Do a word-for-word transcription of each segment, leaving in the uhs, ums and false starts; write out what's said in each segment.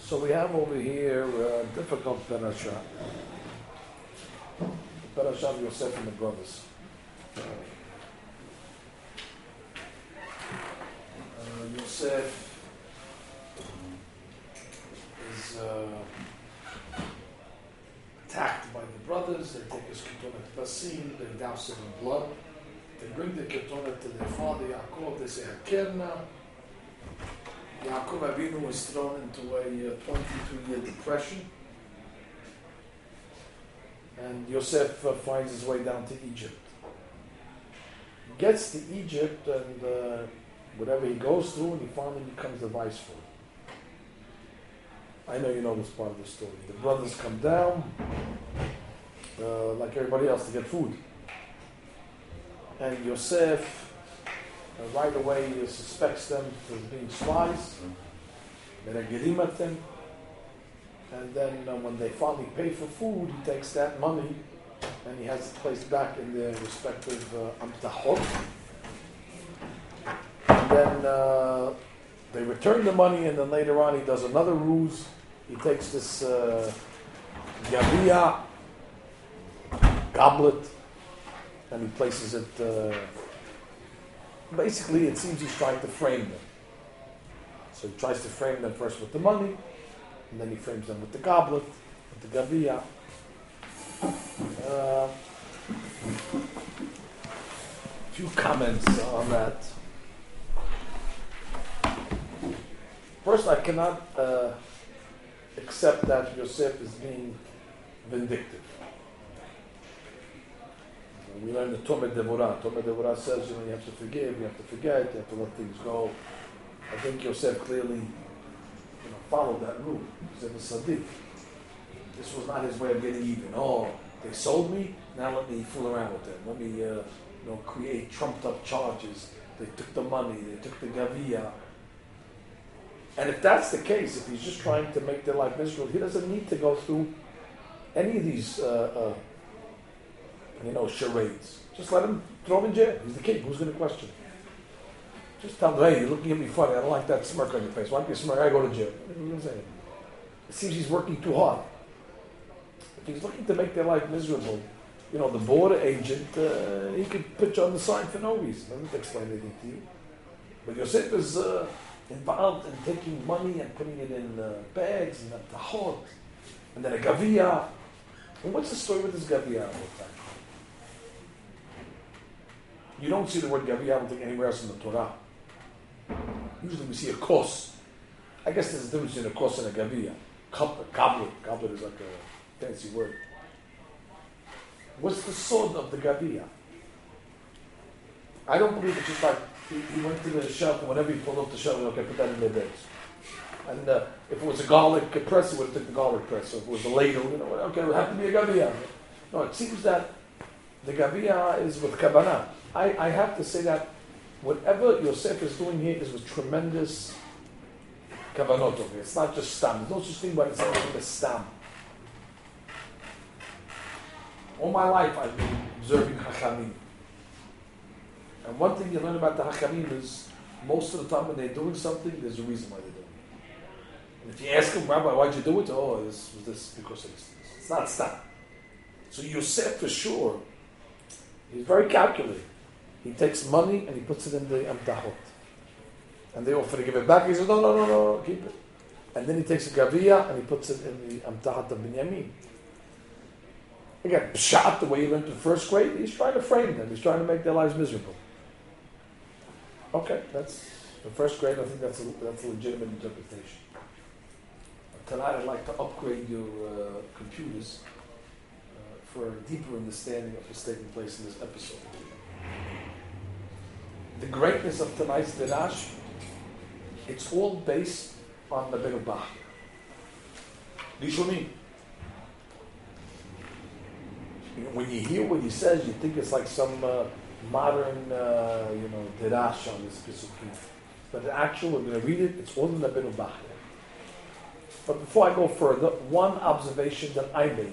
So we have over here a difficult parasha. The parasha of Yosef and the brothers. Uh, Yosef is uh, attacked by the brothers. They take his ketunah to Basim. They douse it in blood. They bring the ketunah to their father Yaakov. They say Hakerna. Yaakov Avinu was thrown into a uh, twenty-two year depression. And Yosef uh, finds his way down to Egypt. He gets to Egypt, and uh, whatever he goes through, and he finally becomes the viceroy. I know you know this part of the story. The brothers come down, uh, like everybody else, to get food. And Yosef Uh, right away he suspects them as being spies. They're gerim at him. And then uh, when they finally pay for food, he takes that money and he has it placed back in their respective uh, amtahot. And then uh, they return the money, and then later on he does another ruse. He takes this uh, gavia, goblet, and he places it... Uh, Basically, it seems he's trying to frame them. So he tries to frame them first with the money, and then he frames them with the goblet, with the gavia. Uh, few comments on that. First, I cannot uh, accept that Yosef is being vindictive. We learn the Tomed Devorah. Tomed Devorah says, you know, you have to forgive, you have to forget, you have to let things go. I think Yosef clearly, you know, followed that rule. Yosef was Sadiq. This was not his way of getting even. Oh, they sold me, now let me fool around with them. Let me, uh, you know, create trumped up charges. They took the money, they took the gavia. And if that's the case, if he's just trying to make their life miserable, he doesn't need to go through any of these uh, uh, you know, charades. Just let him throw him in jail. He's the king. Who's going to question him? Just tell him, hey, you're looking at me funny. I don't like that smirk on your face. Why don't you smirk? I go to jail. What are you going to say? It seems he's working too hard. If he's looking to make their life miserable, you know, the border agent, uh, he could put you on the sign for no reason. I didn't explain anything to you. But Yosef is uh, involved in taking money and putting it in uh, bags and at the hot, and then a gavia. And what's the story with this gavia all the time? You don't see the word gavia, I don't think, anywhere else in the Torah. Usually we see a kos. I guess there's a difference between a kos and a gavia. Goblet. Goblet is like a fancy word. What's the sword of the gavia? I don't believe it's just like he, he went to the shelf, and whenever he pulled up the shelf, okay, put that in their bags. And uh, if it was a garlic press, he would have taken the garlic press. So if it was a ladle, you know, okay, it would have to be a gavia. No, it seems that the gavia is with kavanah. I, I have to say that whatever Yosef is doing here is with tremendous kavanot. It's not just stam. There's no such thing but it's anything but stam. All my life I've been observing Hachamim. And one thing you learn about the Hachamim is most of the time when they're doing something, there's a reason why they're doing it. And if you ask them, Rabbi, why'd you do it? Oh, this was this because of this. It's not stam. So Yosef for sure, he's very calculated. He takes money and he puts it in the amtahot. And they offer to give it back. He says, no, no, no, no, keep it. And then he takes a gavia and he puts it in the amtahot of Binyamin. Again, pshat, the way he learned in first grade, he's trying to frame them. He's trying to make their lives miserable. Okay, that's the first grade. I think that's a, that's a legitimate interpretation. Tonight I'd like to upgrade your uh, computers uh, for a deeper understanding of what's taking place in this episode. The greatness of tonight's Dirash, it's all based on the Benu Bach. Rishonim. When you hear what he says, you think it's like some uh, modern, uh, you know, Dirash on this piece of paper. But the actual, we're going to read it, it's all in the Benu Bach. But before I go further, one observation that I made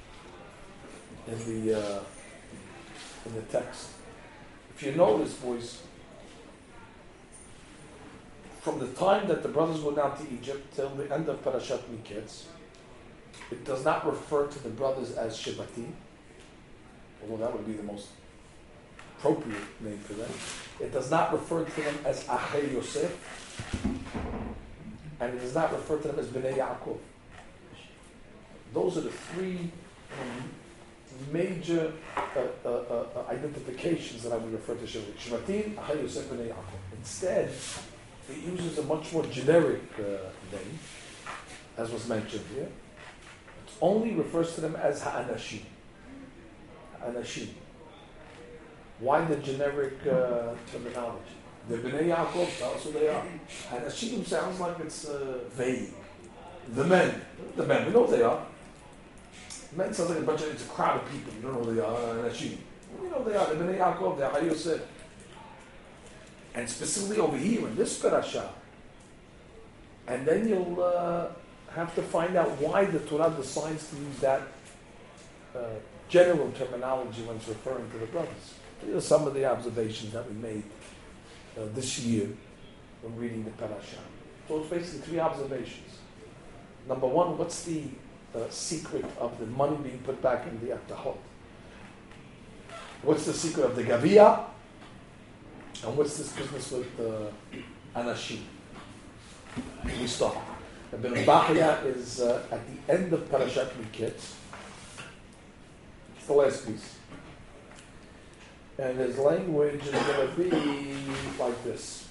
in the uh, in the text. If you notice, boys, from the time that the brothers go down to Egypt till the end of Parashat Miketz, it does not refer to the brothers as Shebatim, although that would be the most appropriate name for them. It does not refer to them as Achei Yosef, and it does not refer to them as Bnei Yaakov. Those are the three major uh, uh, uh, identifications that I would refer to Shebatim, Achei Yosef, Bnei Yaakov. Instead, it uses a much more generic uh, name, as was mentioned here. It only refers to them as Ha'anashim. Ha'anashim. Why the generic uh, terminology? The Bnei Yaakov, that's who they are. Ha'anashim sounds like it's uh, vague. The men. The men, we know what they are. Men sounds like a bunch of, it's a crowd of people. You don't know who they are. Ha'anashim. We know they are. The Bnei Yaakov, they're Achei Yosef. And specifically over here in this parasha, and then you'll uh, have to find out why the Torah decides to use that uh, general terminology when it's referring to the brothers. These are some of the observations that we made uh, this year when reading the parasha. So it's basically three observations. Number one, what's the uh, secret of the money being put back in the Abtahot? What's the secret of the Gaviyah? And what's this business with uh, Anashim? We start. The Ben Bachya is uh, at the end of Parashat Miketz. It's the last piece. And his language is going to be like this.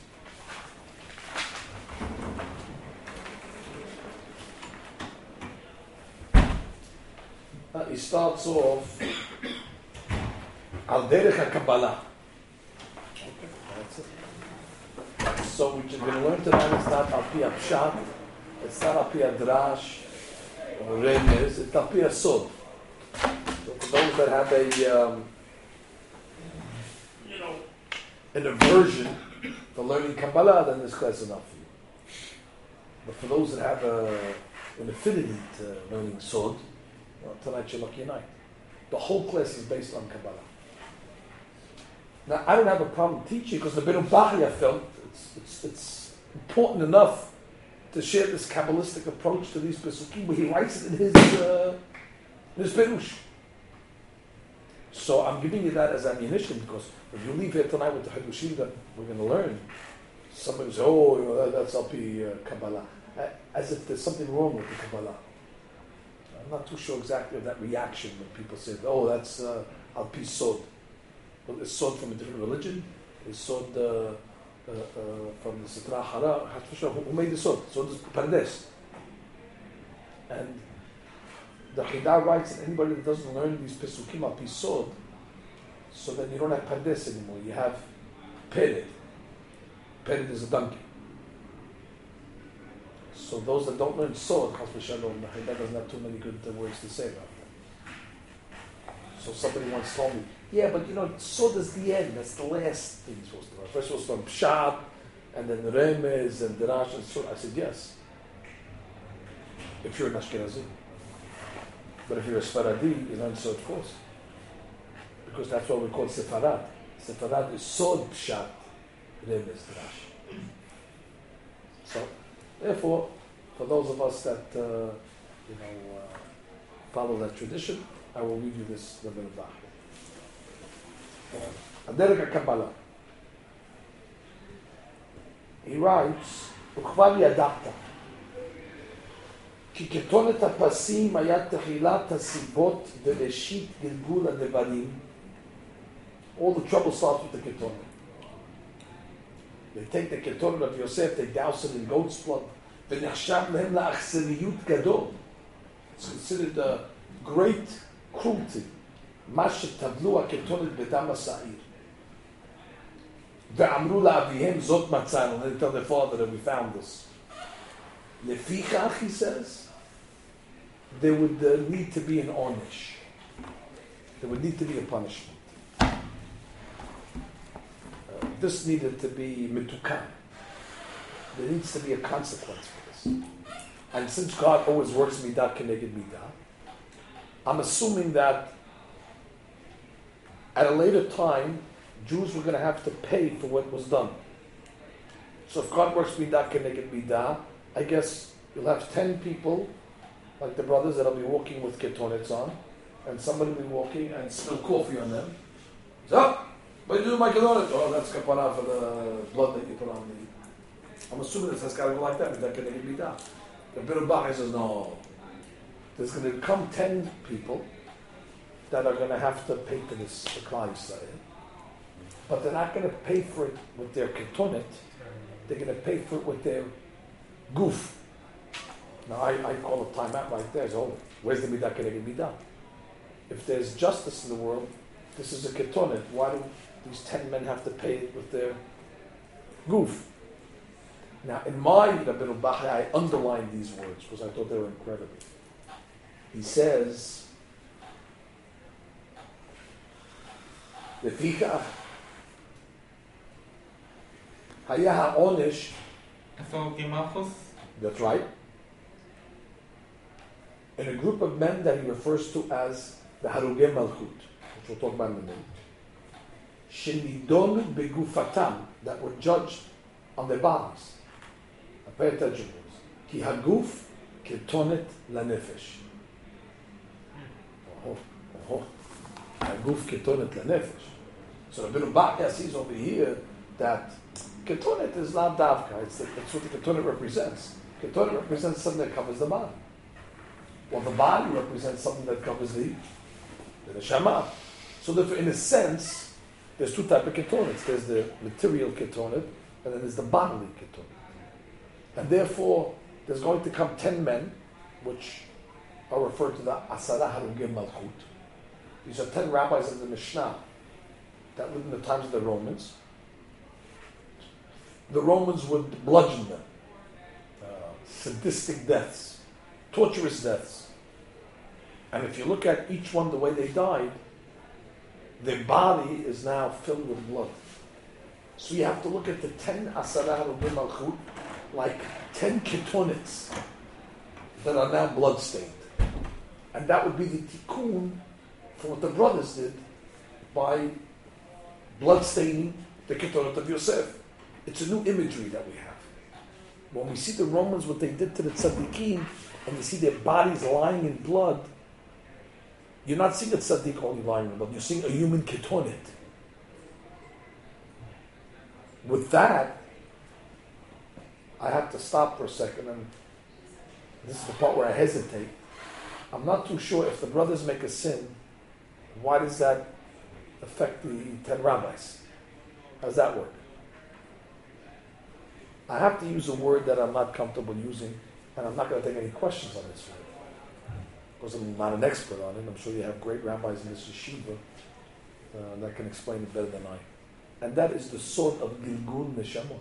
Uh, he starts off Al Derech HaKabbalah. So we're going to learn tonight it's not Al Pi Pshat, it's not Al Pi Drash or Remez, it's Al Pi Sod. So for those that have a, um, you know, an aversion to learning Kabbalah, then this class is enough for you. But for those that have a, an affinity to learning Sod, well, tonight's your lucky night. The whole class is based on Kabbalah. Now, I don't have a problem teaching because the Ben Bachya felt it's, it's, it's important enough to share this Kabbalistic approach to these Pesukim, where he writes it in his, uh, in his Perush. So I'm giving you that as ammunition because if you leave here tonight with the Hadushim that we're going to learn, somebody says, oh, you know, that, that's Al Pi uh, Kabbalah. As if there's something wrong with the Kabbalah. I'm not too sure exactly of that reaction when people say, oh, that's uh, Al Pi Sod. Well, is Sod from a different religion? Is Sod uh, uh, uh, from the Sitra Hara? Who, who made the Sod? Sod is Pardes. And the Chidah writes that anybody that doesn't learn these Pesukim Al Pi Sod, so then you don't have Pardes anymore. You have Pered. Pered is a donkey. So those that don't learn Sod, Chas v'Shalom, the Chidah doesn't have too many good uh, words to say about them. So somebody once told me, yeah, but you know, Sod is the end. That's the last thing you're supposed to learn. First, you're supposed to learn Pshat, and then Remez, and Darash, and Sod. I said, yes. If you're an Ashkenazi. But if you're a Sfaradi, you learn Sod first. Because that's what we call Sefarad. Sefarad is Sod, Pshat, Remez, Darash. So, therefore, for those of us that, uh, you know, uh, follow that tradition, I will read you this Rebbe Bach. Aderech HaKabbalah. He writes, וכבר ידעת, כי כתונת הפסים היה תחילת הסיבות וראשית גלגול הדברים. All the trouble starts with the ketonet. They take the ketonet of Yosef, they douse it in goat's blood. ונחשב להם לאכזריות גדול. It's considered a great cruelty. מה שטבלו הכתונת בדם השעיר. ואמרו לאביהם זאת מצאנו. They tell their father that we found this. לפיכך, he says, there would uh, need to be an onish. There would need to be a punishment. Uh, this needed to be mitukan. There needs to be a consequence for this. And since God always works midah keneged midah, I'm assuming that at a later time, Jews were going to have to pay for what was done. So if God works midah keneged midah, I guess you'll have ten people, like the brothers that'll be walking with ketonets on, and somebody will be walking and spill coffee on them. So, what do you do my ketonet? Oh, that's kapara for the blood that you put on the... I'm assuming this has got to go like that, midah keneged midah. The Bitter Bach says, no. There's going to come ten people that are going to have to pay for this, the Klal Yisrael. But they're not going to pay for it with their ketonet. They're going to pay for it with their goof. Now, I, I call a timeout right there. So, where's the midah keneged midah? If there's justice in the world, this is a ketonet. Why do these ten men have to pay it with their goof? Now, in my Rabbeinu Bachya, I underlined these words because I thought they were incredible. He says, "Lefikach haya ha'onish." That's right. In a group of men that he refers to as the Harugei Malchut, which we'll talk about in a minute, shenidonu begufatam, that were judged on their bodies. Pay attention, Ki haguf ketonet lanefesh. Oh, oh, haguf ketonet lanefesh. So Rabbeinu Bachya sees over here that ketonet is not davka. It's, it's what the ketonet represents. Ketonet represents something that covers the body. Well, the body represents something that covers the the neshama. So therefore, in a sense, there's two types of ketonets. There's the material ketonet, and then there's the bodily ketonet. And therefore, there's going to come ten men, which are referred to the Asara Harugei Malchut. These are ten rabbis of the Mishnah that lived in the times of the Romans. The Romans would bludgeon them. Uh, sadistic deaths, torturous deaths. And if you look at each one, the way they died, their body is now filled with blood. So you have to look at the ten Asara Harugei Malchut like ten ketonets that are now bloodstained. And that would be the tikkun for what the brothers did by bloodstaining the ketonet of Yosef. It's a new imagery that we have. When we see the Romans, what they did to the tzaddikim, and you see their bodies lying in blood, you're not seeing a tzaddik only lying in blood, you're seeing a human ketonet. With that, I have to stop for a second, and this is the part where I hesitate. I'm not too sure if the brothers make a sin, why does that affect the ten rabbis? How does that work? I have to use a word that I'm not comfortable using, and I'm not going to take any questions on this word, because I'm not an expert on it. I'm sure you have great rabbis in this yeshiva uh, that can explain it better than I. And that is the sort of Gilgul Neshamot.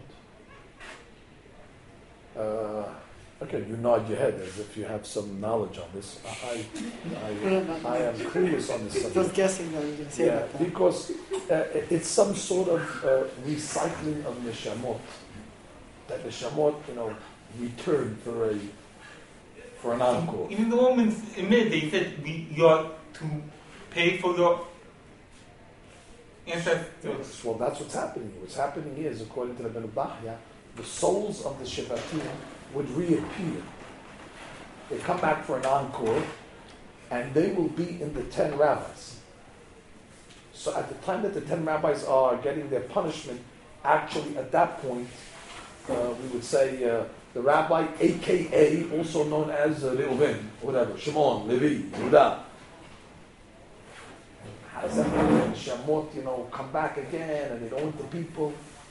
Uh, okay, you nod your head as if you have some knowledge on this. I, I, I, I am clueless on this subject. Just guessing that you can say yeah, that. because uh, it's some sort of uh, recycling of neshamot. That neshamot, you know, return for a for an encore. Even the Romans admit, they said we, you are to pay for your ancestors. Yes, well, that's what's happening. What's happening is, according to the Rabbeinu Bachya, the souls of the Shevatim would reappear. They come back for an encore, and they will be in the ten rabbis. So at the time that the ten rabbis are getting their punishment, actually at that point, uh, we would say uh, the rabbi, a k a also known as uh, Reuven, whatever, Shimon, Levi, Yehuda. How does that mean? Shamot, you know, come back again, and they go into people.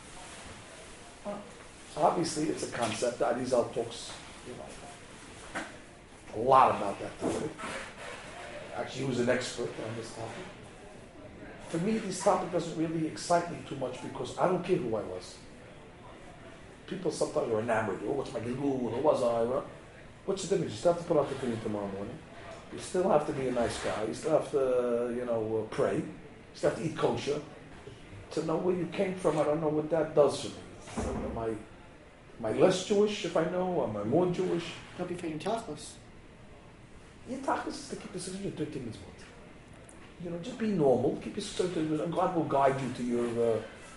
Obviously, it's a concept. The Arizal talks, you know, a lot about that topic. Actually, he was an expert on this topic. For me, this topic doesn't really excite me too much because I don't care who I was. People sometimes are enamored. Oh, what's my gilgul? Who was I? What's the difference? You still have to put out the thing tomorrow morning. You still have to be a nice guy. You still have to, you know, uh, pray. You still have to eat kosher. To know where you came from, I don't know what that does for me. So am I... Am I less Jewish if I know? Am I more Jewish? Don't be fading tachlis. Your tachlis is to keep the six hundred thirty mitzvot. You know, just be normal. Keep your six hundred thirty mitzvot, and God will guide you to your uh,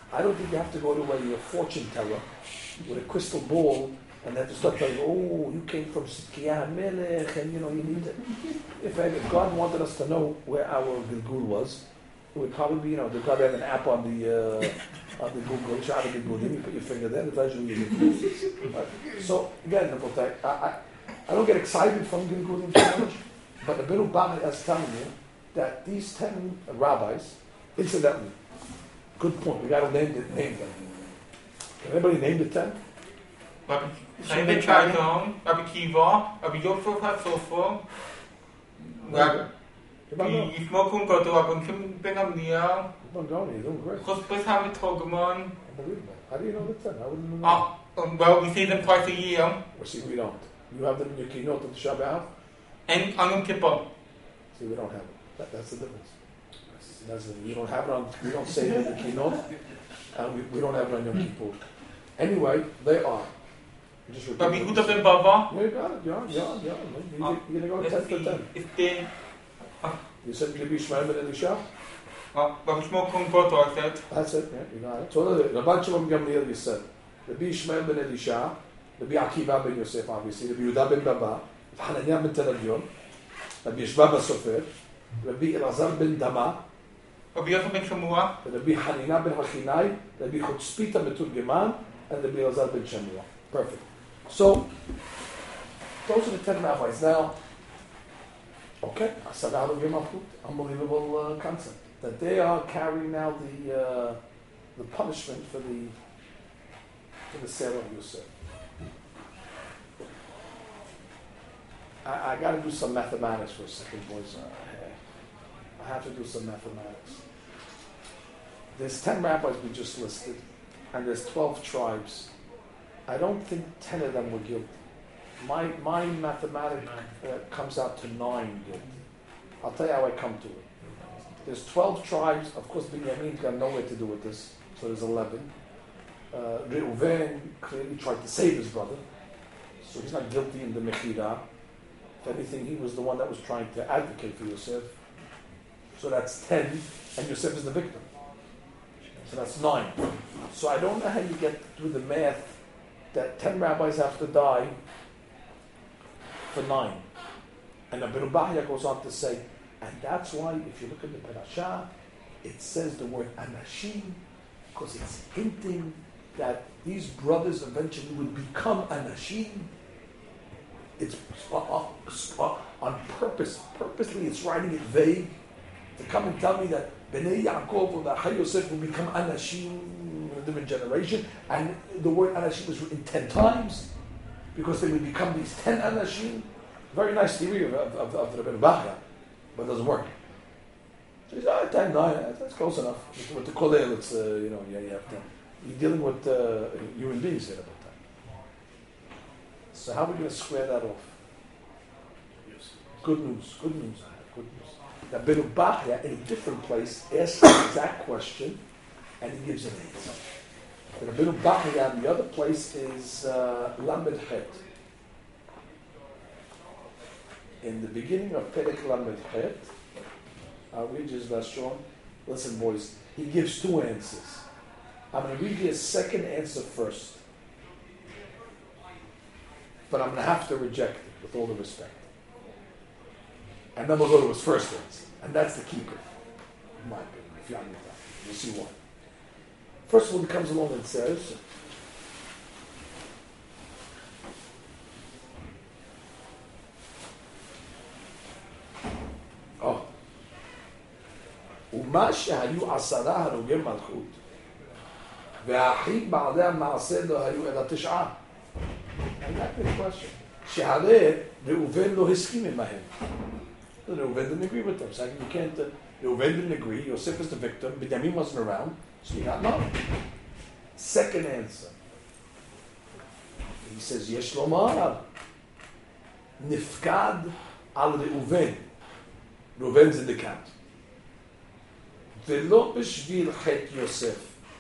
I don't think you have to go to a, a fortune teller with a crystal ball and they have to start telling you, oh, you came from Sidkiah Melech, and you know, you need to. If, if God wanted us to know where our Gilgul was, it would probably be, you know, they'd probably have an app on the uh, on the Google, Shara Gilgulim, you put your finger there, it tells you where your Gilgul is. Right? So, again, I, I, I don't get excited from Gilgulim so much, but the Biru Bach is telling you that these ten rabbis, incidentally, good point, we got to name, it, name them. Can anybody name the ten? Rabbi Chaim Chayon, Rabbi Kiva, Rabbi Yosef HaSofer, Rabbi Yishmokun Gadol, Rabbi Shimon ben Gamliel, You're doing great. Chosbes HaMitorgaman. Unbelievable. How do you know the ten? I wouldn't know. Ah, um, well, we see them twice a year, Well, see, we don't. You have them in your keynote of the Shabbat? and on Yom Kippur. See, we don't have it. That, that's the difference. That's, that's the, you don't have it on, we don't say it in the keynote, and we, we don't have it on Yom Kippur. Anyway, they are. You Just repeat Rabbi what you Huda said. ben Bava. Yeah, you got it. Yeah, yeah, yeah. You, Ah, you're going to go let's ten for see ten. if they, You said Rabbi Shmuel ben Elisha? uh, Rabbi Shimon Gadol, I said, That's it, yeah, you got it. So, Rabbi Shimon ben Gamliel, you said. Rabbi Shmuel ben Elisha, Rabbi Akiva ben Yosef, obviously, Rabbi Yehuda ben Baba, Rabbi Hananiah ben Teradyon, Rabbi Yeshua ben Sofer, Rabbi Elazar ben Dama, Rabbi Yosef ben Shamua, Rabbi Hanina ben Hachinai, Rabbi Chutzpita Meturgeman, and Rabbi Elazar ben Shemua. Perfect. So, those are the ten rabbis. Now, okay, Asara Malchut, unbelievable uh, concept. That they are carrying now the uh, the punishment for the for the sale of Yosef. I, I got to do some mathematics for a second, boys. Uh, I have to do some mathematics. There's ten rabbis we just listed, and there's twelve tribes. I don't think ten of them were guilty. My my mathematics uh, comes out to nine guilty. I'll tell you how I come to it. There's twelve tribes. Of course, Binyamin's got nowhere to do with this, so there's eleven. Uh, Reuven clearly tried to save his brother, so he's not guilty in the Mechira. If anything, he was the one that was trying to advocate for Yosef. So that's ten, and Yosef is the victim. So that's nine. So I don't know how you get through the math that ten rabbis have to die for nine. And Abinu Bahya goes on to say, and that's why if you look at the parasha, it says the word anashim, because it's hinting that these brothers eventually would become anashim. It's uh, uh, uh, on purpose, purposely it's writing it vague to come and tell me that Bnei Yaakov or the Achai Yosef will become anashim in a different generation, and the word anashim was written ten times because they would become these ten anashim. Very nice theory of, of, of, of Rabbi Bachya, but it doesn't work. So he said, oh, ten, nine, that's close enough. With the kolel, it's, uh, you know, yeah, you have ten. You're dealing with uh, human beings here about that. So how are we going to square that off? Good news, good news, good news. Now, Rabbi Bachya, in a different place, asks the exact question, and he gives an answer. Rabbi Bachya, in the other place, is uh, Lamed Het. In the beginning of Perek Lamed Het, I'll read his Lashon. Listen, boys, he gives two answers. I'm going to read you his second answer first. But I'm going to have to reject it, with all the respect. And then we'll go to his first answer. And that's the keeper, in my opinion, if you understand. We'll see why. First one comes along and says, oh, ומה שהיו עשרה הרוגי מלכות והאחים בעלי המעשה לא היו אלא תשעה. And that's the question. שהרי ראובן לא הסכים עמהם. Reuven didn't agree with them. Saying you can't, uh, Reuven didn't agree, Yosef is the victim, Binyamin wasn't around, so you got no. Second answer. He says, Yesh lomar, nifkad al Reuven. Reuven's in the count. Velo b'shvil chet Yosef.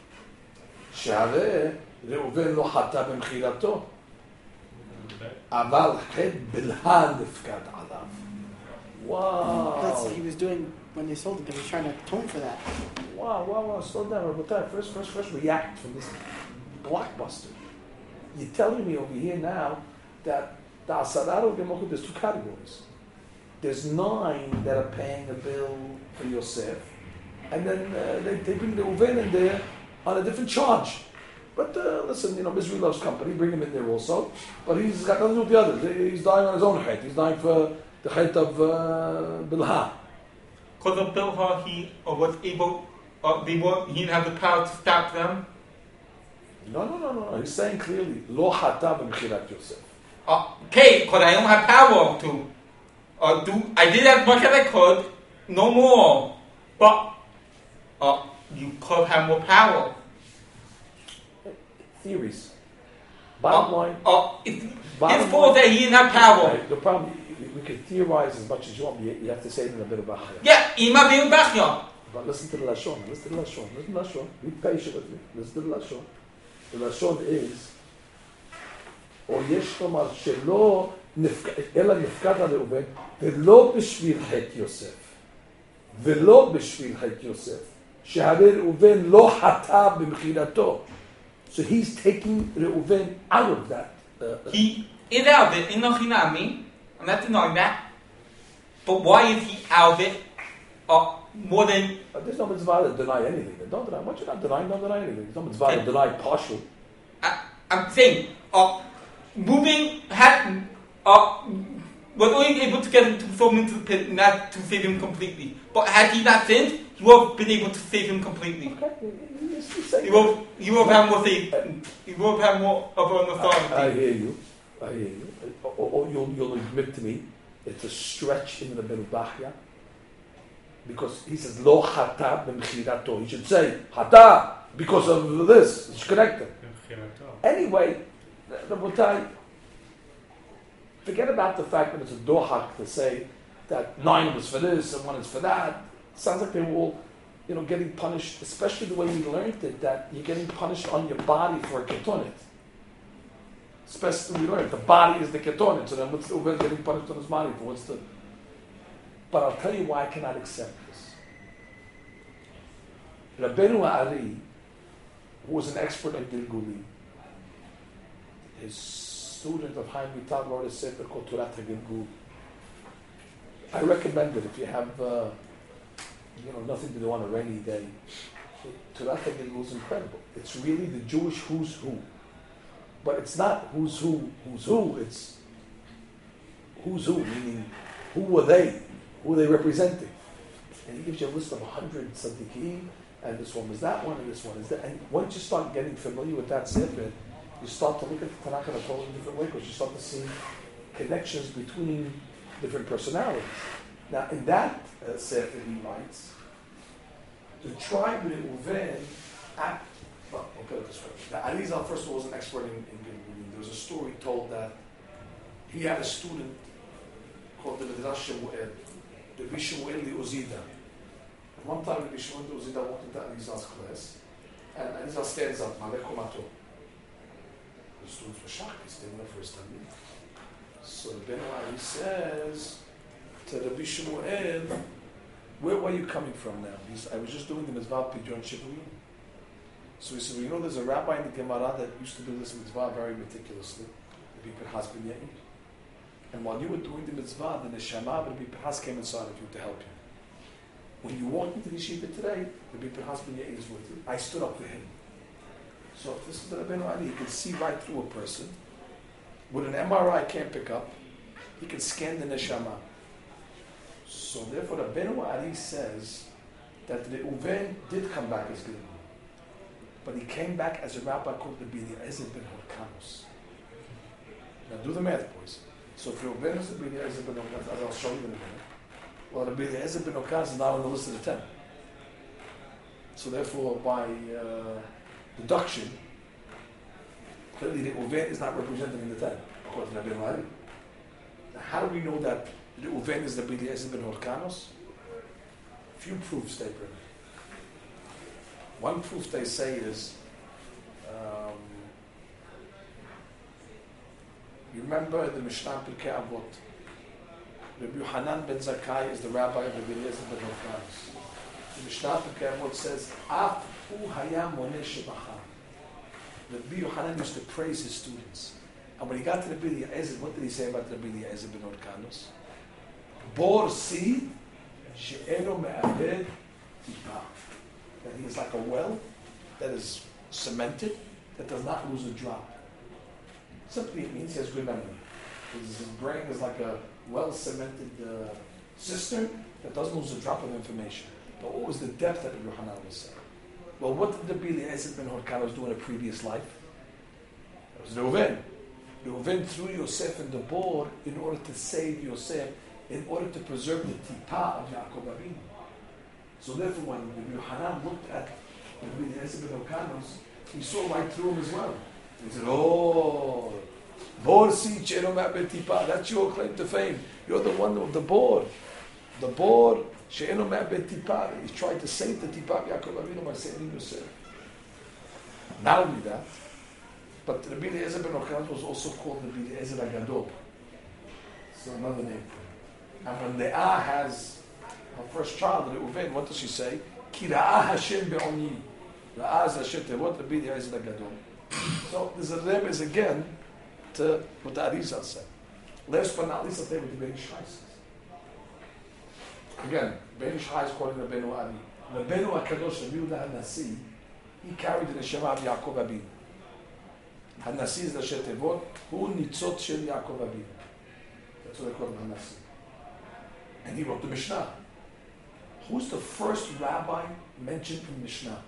שהרי ראובן לא חטא במכירתו. אבל חטא בלהה נפקד עליו. Wow. That's what he was doing when they sold him, because he was trying to atone for that. Wow, wow, wow. Slow down, Rabotai. First, first, first react from this blockbuster. You're telling me over here now that the Asararo Gemochid, there's two categories. There's nine that are paying a bill for Yosef, and then uh, they, they bring the Uven in there on a different charge. But uh, listen, you know, Misery loves company, bring him in there also. But he's got nothing to do with the others. He's dying on his own height. He's dying for the height of uh, Bilha. Because of Bilha, he uh, was able, uh, they were, he didn't have the power to stop them. No, no, no, no, no. He's saying clearly, Lo hata b'mchirat Yosef. Uh, okay, because I don't have power to uh, do. I did as much as I could, no more. But uh, you could have more power. Theories. Bottom uh, line. Uh, it's bottom his fault line, that he didn't have power. Right, the problem, we, we can theorize as much as you want, but you, you have to say it in a bit of Bachya. Yeah, Ima bin Bachya. But listen to the Lashon, listen to the Lashon, listen to the Lashon. Be patient with me. Listen to the Lashon. The Lashon is, או יש לומר שלא אלא נפקד על ראובן, ולא בשביל חטא יוסף. ולא בשביל חטא יוסף. שהרי ראובן לא חטא במכירתו. So he's taking Reuven out of that. Uh, he is out of it, in Nochinami. I'm not denying that. But why is he out of it uh, more than... uh, there's no mitzvah to deny anything. Don't deny. Once you're not denying, don't deny anything. There's no mitzvah to deny partial. I, I'm saying, uh, moving had... Uh, was only able to get him to throw him into the pit, not to save him completely. But had he not sinned, he would have been able to save him completely. Okay. He will, he will have more save, he will have more of an authority. I, I hear you. I hear you. Or, or you'll, you'll admit to me, it's a stretch in the middle Bachya. Because he says, Lo hata b'mchirato. He should say, hata, because of this. It's connected. Anyway, Rabotai, forget about the fact that it's a dohak to say that nine was for this and one is for that. It sounds like they were all, you know, getting punished, especially the way we learned it, that you're getting punished on your body for a ketonet. Especially we learned the body is the ketonet, so then what's the Uven getting punished on his body for? What's the? But I'll tell you why I cannot accept this. Rabbeinu Ari, who was an expert on Gilgulim, his student of Chaim Vital wrote a sefer called Turat HaGilgul. I recommend it if you have, uh, you know, nothing to do on a rainy day. Turat HaGilgul is incredible. It's really the Jewish who's who. But it's not who's who, who's who. It's who's who, meaning who were they? Who are they representing? And he gives you a list of one hundred tzaddikim, and this one was that one, and this one is that. And once you start getting familiar with that sefer, you start to look at the Tanakh in a totally different way, because you start to see connections between different personalities. Now, in that uh, sefer, he writes, the tribe of Reuven act. Well, I'll put it this way. Now, Arizal, first of all, was an expert in, in Gilgulim. There was a story told that he had a student called the Midrash Shemuel, the Bishemuel the Uzida. And one time, the Bishemuel the Uzida walked into Arizal's class, and Arizal stands up, Malek Komato. The students were shocked. He's standing up for his time. So the Ben Ari says to the Bishemuel, where were you coming from now? He's, I was just doing the Mitzvah Pidyon Shivuyim. So he said, well, you know, there's a rabbi in the Gemara that used to do this mitzvah very meticulously, the Pinchas ben Yair. And while you were doing the mitzvah, the neshama of the Pinchas came inside of you to help you. When you walk into the yeshiva today, the Pinchas ben Yair is with you. I stood up for him. So if this is the Rabbeinu Ali, he can see right through a person. With an M R I can't pick up, he can scan the neshama. So therefore, the Rabbeinu Ali says that the Uven did come back as good. But he came back as a rabbi called the Eliezer ben Horkanos. Now do the math, boys. So if Reuven is the Eliezer ben Horkanos, as I'll show you in a minute, well, the Eliezer ben Horkanos is now on the list of the ten. So therefore, by uh, deduction, clearly the Reuven is not represented in the ten, according to Rabbeinu Ali. Now how do we know that the Reuven is the Eliezer ben Horkanos? Few proofs they bring. One proof they say is, um, you remember the Mishnah Pirkei Avot, Rabbi Yohanan ben Zakkai is the rabbi of Rabbi Eliezer ben Horkanus. The Mishnah Pekah says, Af hu haya moneh shebacha. Rabbi Yohanan used to praise his students. And when he got to Rabbi Eliezer, what did he say about Rabbi Eliezer ben Horkanus? Bor seed she'eno me'aved tipa. That he is like a well that is cemented, that does not lose a drop. Simply it means he has good memory. His, his brain is like a well-cemented uh, cistern that doesn't lose a drop of information. But what was the depth that Rabbi Yohanan was saying? Well, what did Rabbi Eliezer ben Horkanus do in a previous life? It was Reuven. Reuven threw Yosef in the bore in order to save Yosef, in order to preserve the tipa of Yaakov Avinu. So therefore, when Rabbi Yohanan looked at Rabbi Eliezer ben Horkanus, he saw right through him as well. He said, oh, bor si cheno ma'abed tipa. That's your claim to fame. You're the one of the bor. The bor she'eno ma'abed tipa. He tried to save the tipa of Yaakov Avinu by saving Yosef. Not only that, but Rabbi Eliezer ben Horkanus was also called Rabbi Eliezer HaGadol. So another name. And when Leah has her first child, Reuven, what does she say? Ki ra'ah Hashem be'oni. Ra'ah is Hashem tevot Rabbi Eliezer HaGadol. So there's a remez again to what the Arizal said. Last but not least, I'll tell you what the Ben Ish Chai says. Again, Ben Ish Chai is quoting Rabbeinu Ari. Rabbeinu HaKadosh, Rabbi Yehuda HaNasi, he carried the Neshama of Yaakov Avinu. HaNasi is the Rashi Tevot, Hu Nitzot Shel Yaakov Avinu. That's what they call him, HaNasi. And he wrote the Mishnah. Who's the first rabbi mentioned in Mishnah?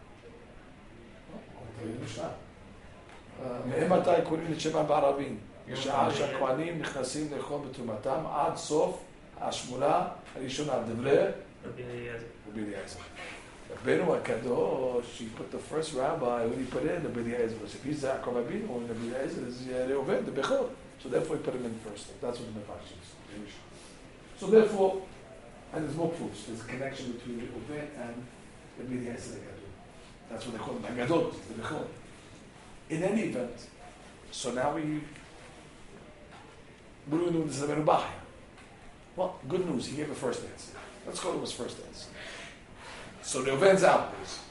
I'll tell you the Mishnah. מאימתי קוראים לשבע בערבים? בשעה שהכהנים נכנסים לאכול בתרומתם עד סוף השמונה הראשונה, דברי רבי אליעזר. רבנו הקדוש, he put the first rabbi, when he put in Rabbi Eliezer, if he's Yaakov Avinu, and Rabbi Eliezer is Reuven, the Bechor. So therefore he put him in first. That's what the Mefash is. So therefore, and there's more proofs, there's a connection between Reuven and Rabbi Eliezer the Gadol. That's what they call him, Hagadol, the Bechor. In any event, so now we, what do we do with this Rabbeinu Bachya? Well, good news, he gave a first answer. Let's go to his first answer. So Reuven's out, please.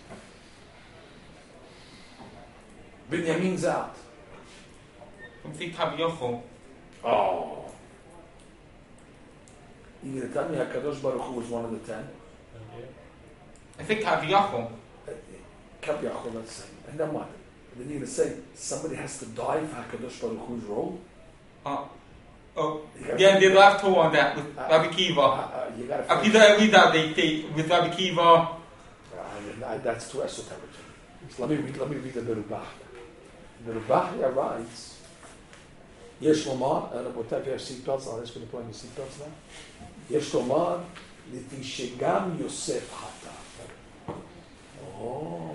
Binyamin's out. From the Tav Oh. You going to tell me HaKadosh Baruch Hu was one of the ten? I think Tav Yachol. Kav Yachol, let's say. And then what? Then you're going to say somebody has to die for HaKadosh Baruch Hu's role? Uh, oh, yeah, they left two on that with uh, Rabbi Kiva. Uh, uh, you got to read that they take with Rabbi Kiva. Uh, I, I, that's too esoteric. So let me read. Let me read the Rubach. The Rubach writes, "Yesh lomar." And Rabotai, if you have seatbelts, I'll ask you to put on your seatbelts now. Yesh lomar lifi shegam Yosef hata. Oh.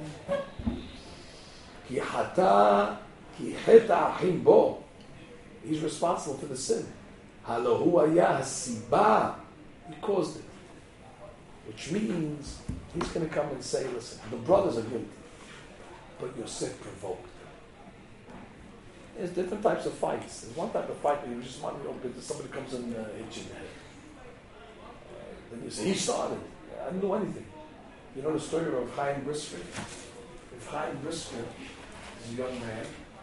Ki hata ki heta achim bo. He's responsible for the sin. Halahu haya hasiba. He caused it. Which means he's going to come and say, listen, the brothers are guilty, but Yosef provoked them. There's different types of fights. There's one type of fight where you just want to open, somebody comes and uh, hits you in the head. Uh, then you say, he started. I didn't do anything. You know the story of Chaim Brisker? If Chaim Brisker is a young man,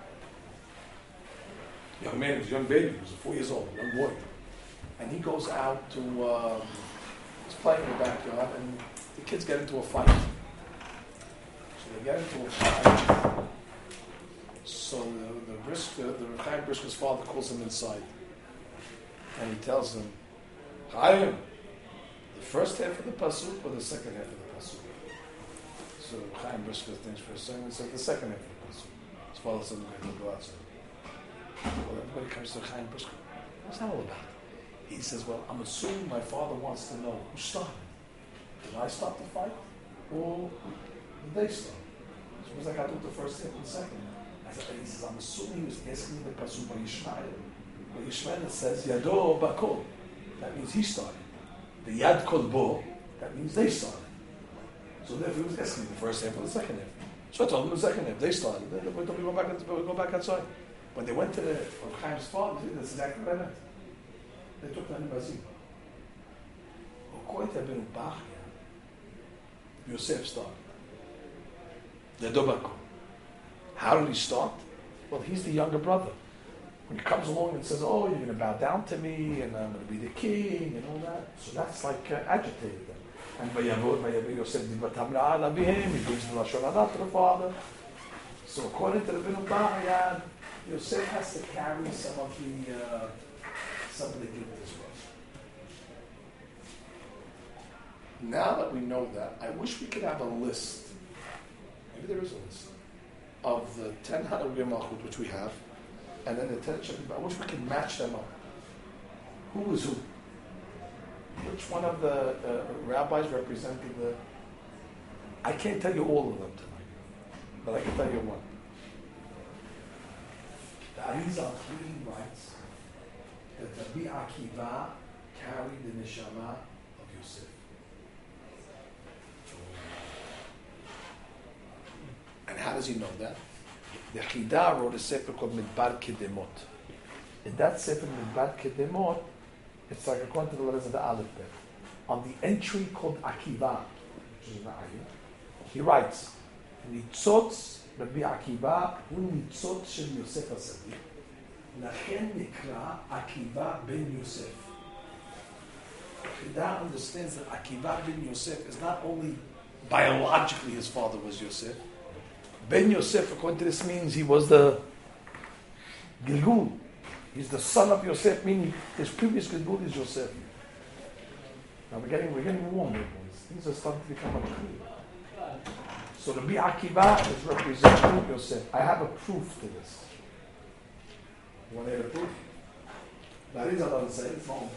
young man, he was a young baby, he was four years old, a young boy. And he goes out to, um, he's playing in the backyard, and the kids get into a fight. So they get into a fight. So the, the Brisker, the Chaim Brisker's father calls him inside. And he tells him, Chaim, the first half of the pasuk or the second half of the pasuk? So Chaim Brisker thinks for a second and said the second half of the pasuk. His father said, okay, go outside. Well, everybody comes to Chaim Brisker. What's that all about? He says, well, I'm assuming my father wants to know who started. Did I start the fight? Or did they start? So it was like I took the first half and the second. I said, he says, I'm assuming he was asking the pasuk by Yishmael. But Yishmael says, Yado Bakol. That means he started. The Yad Kol Bo, that means they started. So therefore he was asking me the first half or the second half. So I told him the second half. They started. Then we go back, go back outside. When they went to the Chaim's father, that's exactly what I meant. They took the Nibazim. According to Ibn Bachya, Yosef started. The Dobako. How did he start? Well, he's the younger brother. When he comes along and says, oh, you're going to bow down to me, and I'm going to be the king, and all that. So that's like uh, agitated them. And Vayavod, Vayavod Yosef, Dibatamra Alabihim, he brings the Lashon Hara to the father. So according to the Ibn Bachya, Yosef has to carry some of the uh, some of the guilt as well. Now that we know that, I wish we could have a list. Maybe there is a list of the ten Hanugim Malchut which we have, and then the ten Shemim. I wish we could match them up. Who is who? Which one of the uh, rabbis represented the? I can't tell you all of them tonight, but I can tell you one. The Arizal Kli writes that Rabbi Akiva carried the neshama of Yosef. And how does he know that? The Chida wrote a sefer called Midbar Kedemot. In that sefer Midbar Kedemot, it's like according to the letters of the Aleph Bet. On the entry called Akiva, which is an ayin, he writes, Nitzotz Rabbi Akiva hu nitzotz shel Yosef HaSadik. Lachen nikra Akiva ben Yosef. Chida understands that Akiva ben Yosef is not only biologically his father was Yosef. Ben Yosef, according to this, means he was the Gilgul. He's the son of Yosef, meaning his previous Gilgul is Yosef. Now we're getting we're getting warm here, boys. Things are starting to become much clearer. So the Rabbi Akiva is representing Yosef. I have a proof to this. You want to hear the proof? That is what I say. It's not.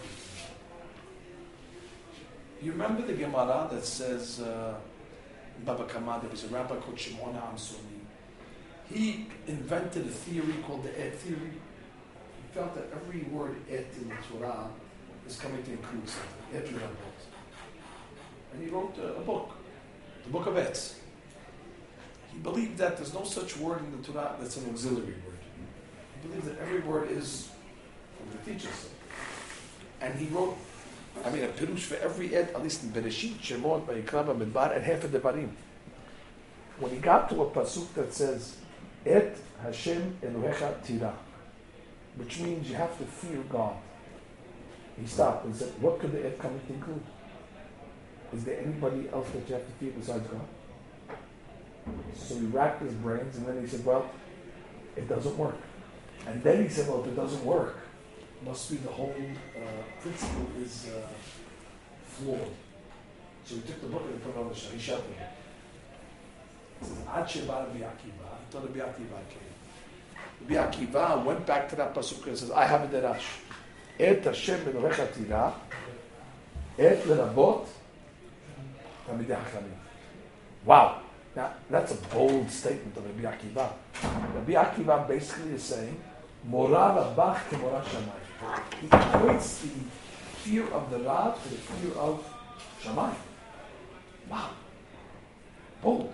You remember the Gemara that says uh, Baba Kama, there was a rabbi called Shimon HaAmsoni. He invented a theory called the Et theory. He felt that every word Et in the Torah is coming to include something. Et Lerabot. And he wrote a, a book, the Book of Et. He believed that there's no such word in the Torah that's an auxiliary word. He believes that every word is from the teacher's. And he wrote, I mean, a pirush for every ed, at least in Bereshit, Shemot, Vayikra, Bamidbar, and half of the Barim. When he got to a pasuk that says, Et Hashem Elohecha Tira, which means you have to fear God, he stopped and said, what could the Et come to include? Is there anybody else that you have to fear besides God? So he racked his brains, and then he said, well, it doesn't work. And then he said, well, if it doesn't work, must be the whole uh, principle is uh, flawed. So he took the book and put it on the shelf. He shelved it. It says, Ad Sheba Rabbi Akiva, until Rabbi Akiva came. Rabbi Akiva went back to that pasuk and says, I have a derash. Et Hashem Elohecha Tira, et lerabot Talmidei Chachamim. Wow. Now, that's a bold statement of Rabbi Akiva. Rabbi Akiva basically is saying, Mora Rabbach ke Mora Shamayim. He equates the fear of the Rav to the fear of Shamayim. Wow. Bold.